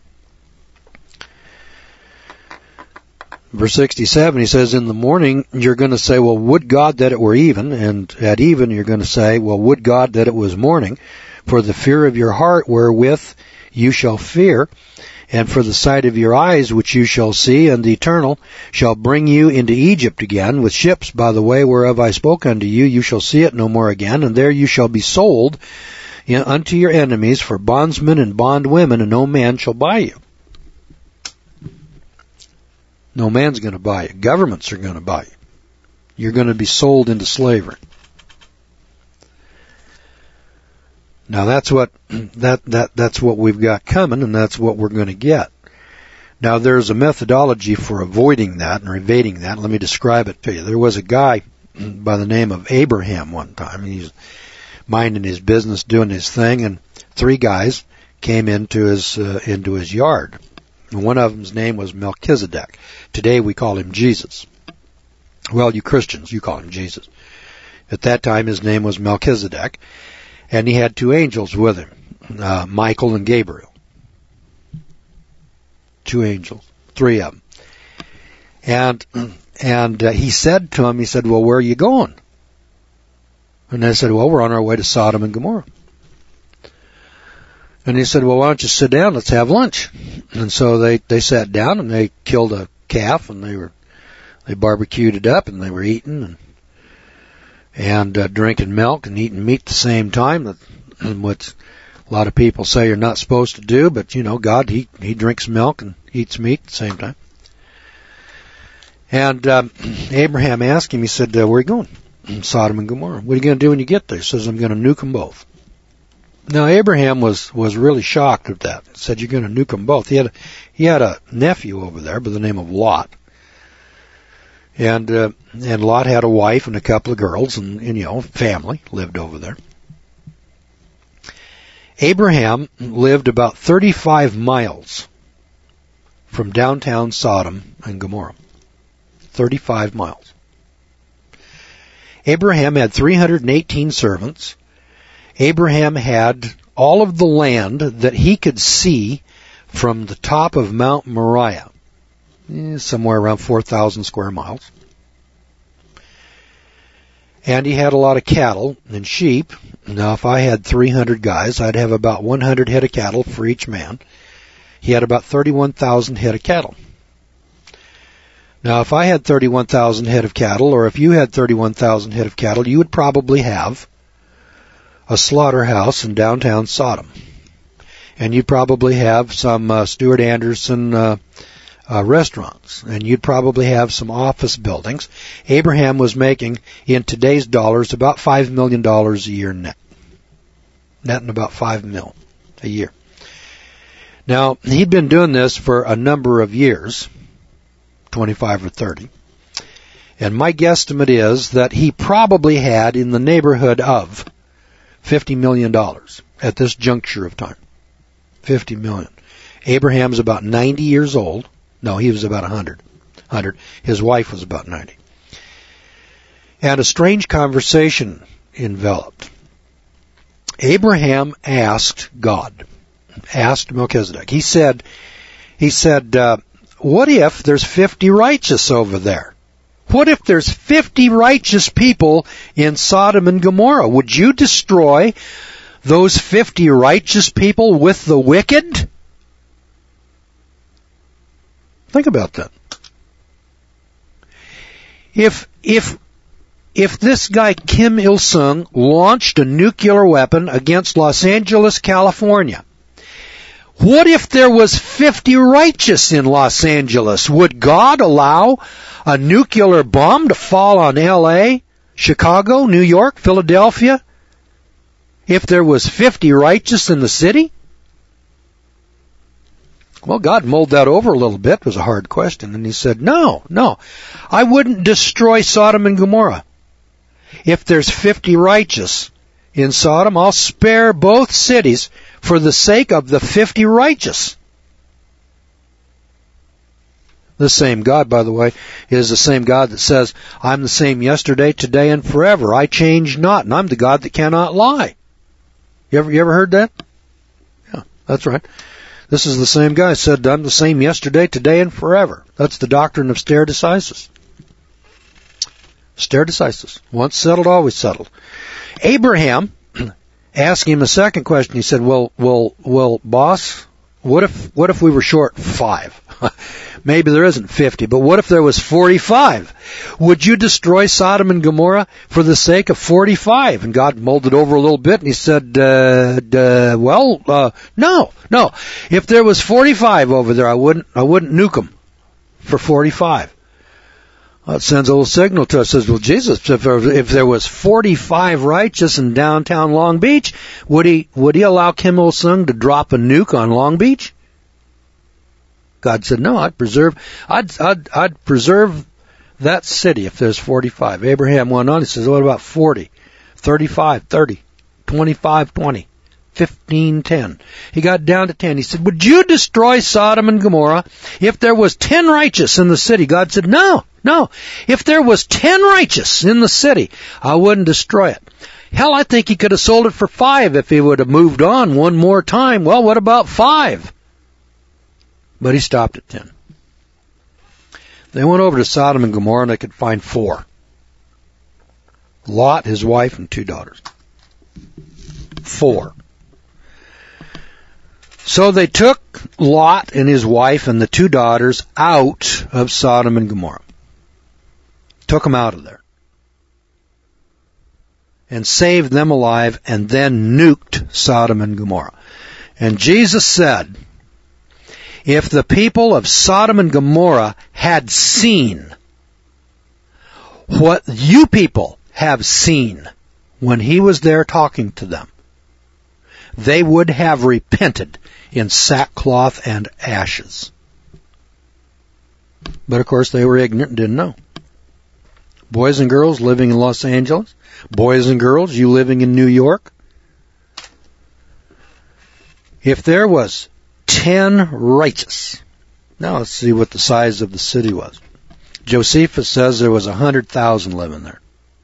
Verse sixty-seven, he says, in the morning you're going to say, well, would God that it were even, and at even you're going to say, well, would God that it was morning, for the fear of your heart wherewith you shall fear, and for the sight of your eyes which you shall see, and the Eternal shall bring you into Egypt again with ships by the way whereof I spoke unto you. You shall see it no more again, and there you shall be sold unto your enemies for bondsmen and bondwomen, and no man shall buy you. No man's going to buy you. Governments are going to buy you. You're going to be sold into slavery. Now that's what that that that's what we've got coming, and that's what we're going to get. Now there's a methodology for avoiding that and evading that. Let me describe it to you. There was a guy by the name of Abraham one time. He's minding his business, doing his thing, and three guys came into his uh, into his yard. And one of them's name was Melchizedek. Today we call him Jesus. Well, you Christians, you call him Jesus. At that time his name was Melchizedek. And he had two angels with him, uh, Michael and Gabriel. Two angels, three of them. And and uh, he said to him, he said, well, where are you going? And they said, well, we're on our way to Sodom and Gomorrah. And he said, well, why don't you sit down? Let's have lunch. And so they, they sat down and they killed a calf and they were, they barbecued it up and they were eating and, and uh, drinking milk and eating meat at the same time. That, what a lot of people say you're not supposed to do, but you know, God, he, he drinks milk and eats meat at the same time. And, um, Abraham asked him, he said, uh, where are you going? Sodom and Gomorrah. What are you going to do when you get there? He says, I'm going to nuke them both. Now, Abraham was, was really shocked at that. He said, you're going to nuke them both. He had, a, he had a nephew over there by the name of Lot. And, uh, and Lot had a wife and a couple of girls and, and, you know, family lived over there. Abraham lived about thirty-five miles from downtown Sodom and Gomorrah. thirty-five miles. Abraham had three hundred eighteen servants. Abraham had all of the land that he could see from the top of Mount Moriah, somewhere around four thousand square miles. And he had a lot of cattle and sheep. Now, if I had three hundred guys, I'd have about one hundred head of cattle for each man. He had about thirty-one thousand head of cattle. Now, if I had thirty-one thousand head of cattle, or if you had thirty-one thousand head of cattle, you would probably have a slaughterhouse in downtown Sodom. And you'd probably have some uh, Stuart Anderson uh, uh, restaurants. And you'd probably have some office buildings. Abraham was making, in today's dollars, about five million dollars a year net. Netting about five mil a year. Now, he'd been doing this for a number of years, twenty-five or thirty. And my guesstimate is that he probably had in the neighborhood of fifty million dollars at this juncture of time. fifty million. Abraham's about ninety years old. No, he was about one hundred. one hundred. His wife was about ninety. And a strange conversation enveloped. Abraham asked God, asked Melchizedek. He said, he said, uh, what if there's fifty righteous over there? What if there's fifty righteous people in Sodom and Gomorrah? Would you destroy those fifty righteous people with the wicked? Think about that. If, if, if this guy Kim Il-sung launched a nuclear weapon against Los Angeles, California, what if there was fifty righteous in Los Angeles? Would God allow a nuclear bomb to fall on L A, Chicago, New York, Philadelphia, if there was fifty righteous in the city? Well, God mulled that over a little bit. It was a hard question. And he said, no, no, I wouldn't destroy Sodom and Gomorrah. If there's fifty righteous in Sodom, I'll spare both cities for the sake of the fifty righteous. The same God, by the way, is the same God that says, I'm the same yesterday, today, and forever. I change not, and I'm the God that cannot lie. You ever, you ever heard that? Yeah, that's right. This is the same guy said, I'm the same yesterday, today, and forever. That's the doctrine of stare decisis. Stare decisis. Once settled, always settled. Abraham asked him a second question. He said, well, well, well, boss, what if, what if we were short five? Maybe there isn't fifty, but what if there was forty-five? Would you destroy Sodom and Gomorrah for the sake of forty-five? And God mulled it over a little bit and he said, uh, uh well, uh, no, no. If there was forty-five over there, I wouldn't, I wouldn't nuke them for forty-five. Well, it sends a little signal to us. It says, well, Jesus, if there, if there was forty-five righteous in downtown Long Beach, would he, would he allow Kim Il-sung to drop a nuke on Long Beach? God said, no, I'd preserve, I'd, I'd, I'd preserve that city if there's forty-five. Abraham went on, he says, what about forty? thirty-five, thirty, twenty-five, twenty, fifteen, ten. He got down to ten. He said, would you destroy Sodom and Gomorrah if there was ten righteous in the city? God said, no, no. If there was ten righteous in the city, I wouldn't destroy it. Hell, I think he could have sold it for five if he would have moved on one more time. Well, what about five? But he stopped at ten. They went over to Sodom and Gomorrah and they could find four. Lot, his wife, and two daughters. Four. So they took Lot and his wife and the two daughters out of Sodom and Gomorrah. Took them out of there. And saved them alive and then nuked Sodom and Gomorrah. And Jesus said, if the people of Sodom and Gomorrah had seen what you people have seen when he was there talking to them, they would have repented in sackcloth and ashes. But of course they were ignorant and didn't know. Boys and girls living in Los Angeles, boys and girls, you living in New York, if there was ten righteous. Now let's see what the size of the city was. Josephus says there was a hundred thousand living there.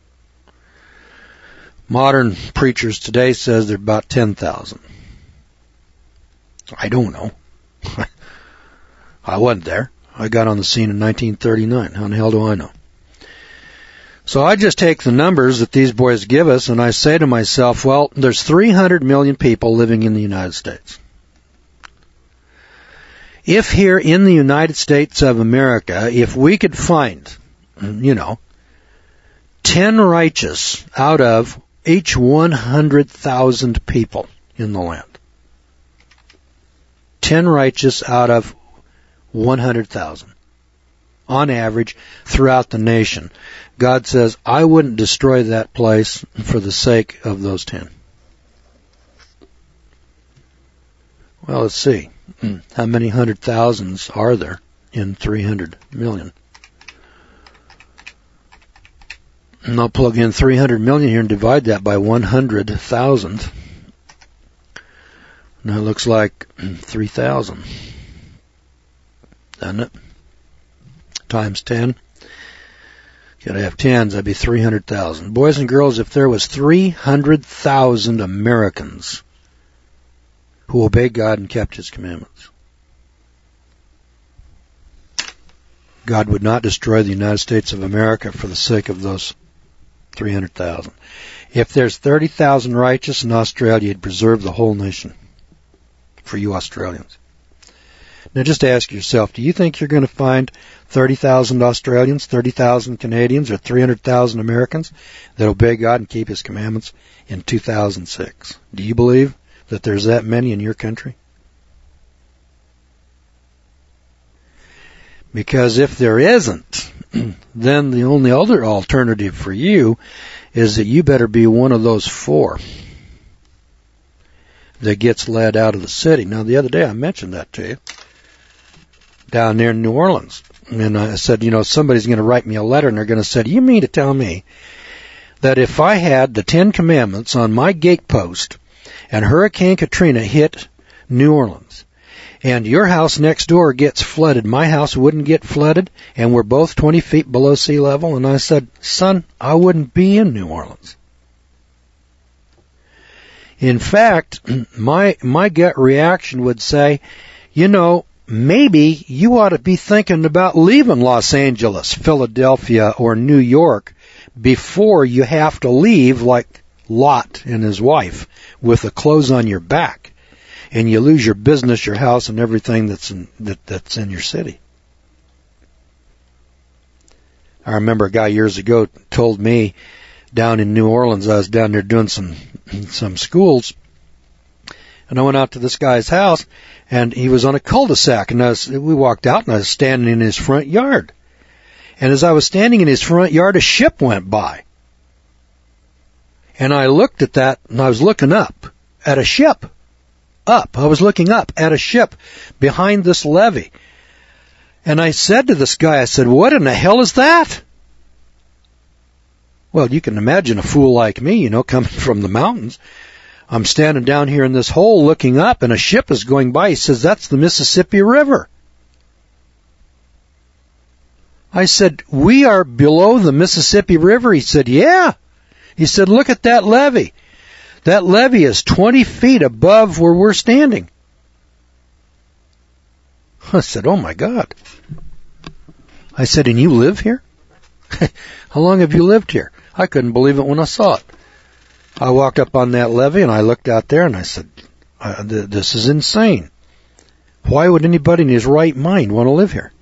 Modern preachers today says there are about ten thousand. I don't know. I wasn't there. I got on the scene in nineteen thirty-nine. How in the hell do I know? So I just take the numbers that these boys give us and I say to myself, well, there's three hundred million people living in the United States. If here in the United States of America, if we could find, you know, ten righteous out of each one hundred thousand people in the land. Ten righteous out of one hundred thousand. On average, throughout the nation. God says, I wouldn't destroy that place for the sake of those ten. Well, let's see. How many hundred thousands are there in three hundred million? And I'll plug in three hundred million here and divide that by one hundred thousand. Now it looks like three thousand. Doesn't it? Times ten. Gotta have tens, that'd be three hundred thousand. Boys and girls, if there was three hundred thousand Americans who obeyed God and kept His commandments, God would not destroy the United States of America for the sake of those three hundred thousand. If there's thirty thousand righteous in Australia, He'd preserve the whole nation for you Australians. Now just ask yourself, do you think you're going to find thirty thousand Australians, thirty thousand Canadians, or three hundred thousand Americans that obey God and keep His commandments in two thousand six? Do you believe that there's that many in your country? Because if there isn't, then the only other alternative for you is that you better be one of those four that gets led out of the city. Now, the other day I mentioned that to you, down there in New Orleans. And I said, you know, somebody's going to write me a letter and they're going to say, do you mean to tell me that if I had the Ten Commandments on my gatepost and Hurricane Katrina hit New Orleans, and your house next door gets flooded, my house wouldn't get flooded, and we're both twenty feet below sea level? And I said, son, I wouldn't be in New Orleans. In fact, my my gut reaction would say, you know, maybe you ought to be thinking about leaving Los Angeles, Philadelphia, or New York before you have to leave like Lot and his wife with the clothes on your back, and you lose your business, your house, and everything that's in, that, that's in your city. I remember a guy years ago told me down in New Orleans, I was down there doing some some schools, and I went out to this guy's house, and he was on a cul-de-sac, and I was, we walked out, and I was standing in his front yard. And as I was standing in his front yard, a ship went by. And I looked at that, and I was looking up at a ship. Up. I was looking up at a ship behind this levee. And I said to this guy, I said, what in the hell is that? Well, you can imagine a fool like me, you know, coming from the mountains. I'm standing down here in this hole looking up, and a ship is going by. He says, that's the Mississippi River. I said, we are below the Mississippi River? He said, yeah. He said, look at that levee. That levee is twenty feet above where we're standing. I said, oh my God. I said, and you live here? How long have you lived here? I couldn't believe it when I saw it. I walked up on that levee and I looked out there and I said, this is insane. Why would anybody in his right mind want to live here?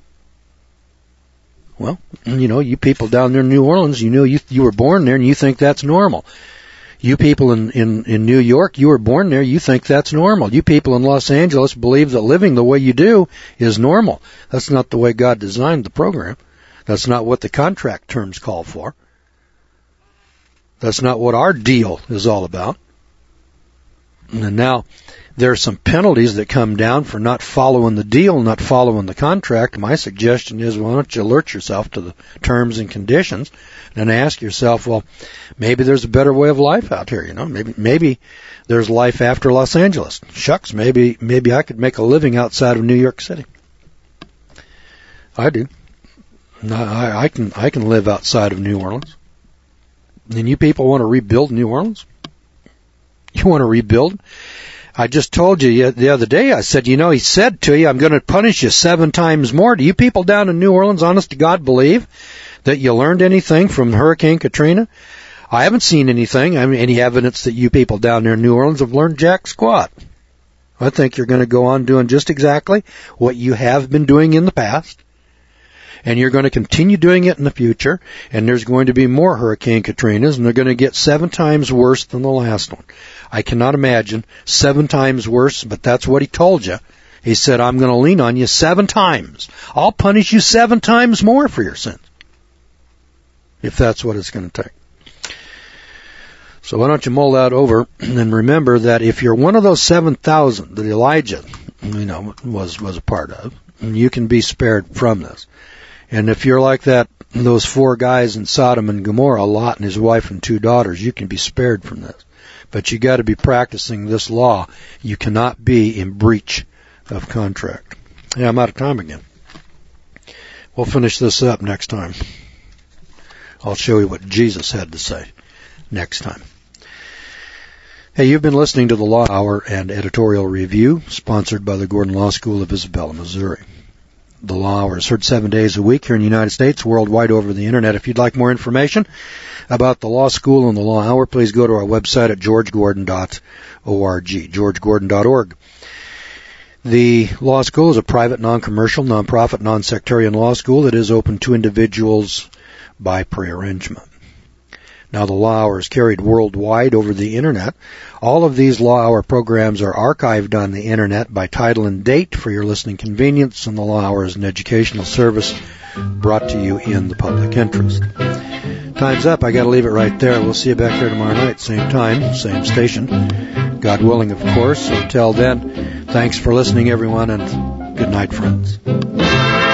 Well, you know, you people down there in New Orleans, you know, you you were born there and you think that's normal. You people in, in, in New York, you were born there, you think that's normal. You people in Los Angeles believe that living the way you do is normal. That's not the way God designed the program. That's not what the contract terms call for. That's not what our deal is all about. And now there are some penalties that come down for not following the deal, not following the contract. My suggestion is, why don't you alert yourself to the terms and conditions and ask yourself, well, maybe there's a better way of life out here, you know, maybe, maybe there's life after Los Angeles. Shucks, maybe, maybe I could make a living outside of New York City. I do. I, I can, I can live outside of New Orleans. And you people want to rebuild New Orleans? You want to rebuild? I just told you the other day, I said, you know, he said to you, I'm going to punish you seven times more. Do you people down in New Orleans, honest to God, believe that you learned anything from Hurricane Katrina? I haven't seen anything, I mean, any evidence that you people down there in New Orleans have learned jack squat. I think you're going to go on doing just exactly what you have been doing in the past. And you're going to continue doing it in the future, and there's going to be more Hurricane Katrinas, and they're going to get seven times worse than the last one. I cannot imagine seven times worse, but that's what he told you. He said, I'm going to lean on you seven times. I'll punish you seven times more for your sins, if that's what it's going to take. So why don't you mull that over, and remember that if you're one of those seven thousand that Elijah, you know, was, was a part of, you can be spared from this. And if you're like that, those four guys in Sodom and Gomorrah, Lot and his wife and two daughters, you can be spared from this. But you got to be practicing this law. You cannot be in breach of contract. Yeah, I'm out of time again. We'll finish this up next time. I'll show you what Jesus had to say next time. Hey, you've been listening to the Law Hour and Editorial Review, sponsored by the Gordon Law School of Isabella, Missouri. The Law Hour is heard seven days a week here in the United States, worldwide over the Internet. If you'd like more information about the Law School and the Law Hour, please go to our website at george gordon dot org, george gordon dot org. The Law School is a private, non-commercial, non-profit, non-sectarian law school that is open to individuals by prearrangement. Now, the Law Hour is carried worldwide over the Internet. All of these Law Hour programs are archived on the Internet by title and date for your listening convenience, and the Law Hour is an educational service brought to you in the public interest. Time's up. I got to leave it right there. We'll see you back here tomorrow night, same time, same station. God willing, of course. Until then, thanks for listening, everyone, and good night, friends.